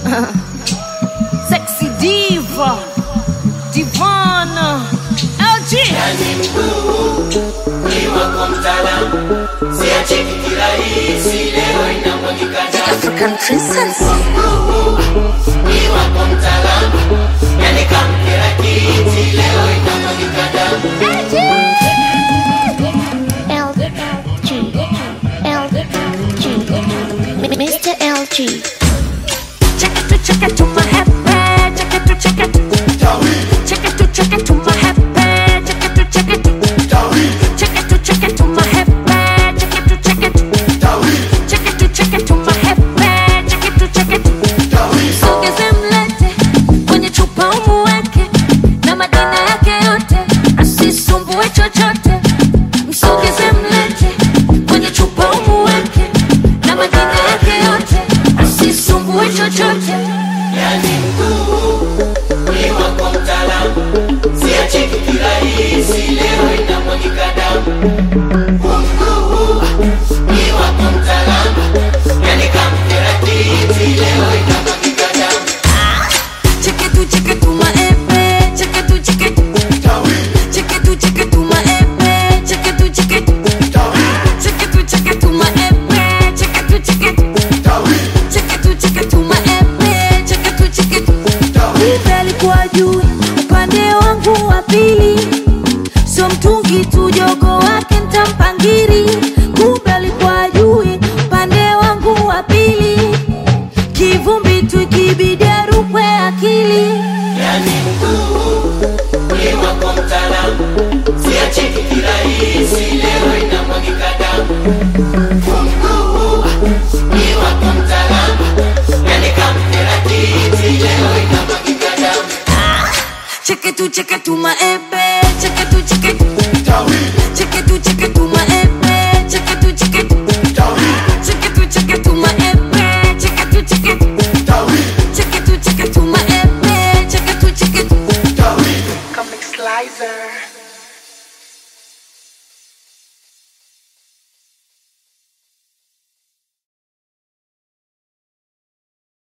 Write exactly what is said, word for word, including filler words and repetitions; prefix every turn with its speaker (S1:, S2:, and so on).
S1: Sexy diva, divana, L G.
S2: Yani mkuu, ni wako mtaalamu, siachiki kirahisi, leo inamwagika damu.
S1: African princess.
S2: Mkuu, ni wako mtaalamu, yani kamkera kiti, leo inamwagika damu.
S1: L G.
S3: Mister L G.
S1: Check it to check it to my happy. Check it to check it. Check it to check it to my happy. Check it to check it. Check it to check it to my happy. Check it to check it. Check it to check it to my happy. Check it to check it. Sogeze mlete kwenye chupa umuweke na madina yake yote, asisumbue chochote. Msogeze mlete kwenye chupa umuweke na madina yake yote, asisumbue chochote.
S2: Yani mkuu, ni wako mtaalamu, siachiki kirahisi, leo inamwagika damu. Mkuu, ni wako mtaalamu, yani kamkera kiti, leo inamwagika damu.
S1: Check it to check it to my happy. Check it to check it. Check it to check it to my happy. Check it to check it. Check it to check it to my happy. Check it to check it. Check it to check it to my happy. Check it to check it. Kumbe alikuwa juu upande wangu wa pili, sio mtungi tu, jogo wake ntampangiri. Kumbe alikuwa juu upande wangu wa pili, kivumbi tu ikibidi arukwe akili.
S2: Yani mkuu, ni wako mtaalamu, siachiki kirahisi, leo inamwagika damu. Mkuu, ni wako mtaalamu, yani kamkera kiti, leo inamwagika damu.
S1: Check it to check it to my happy.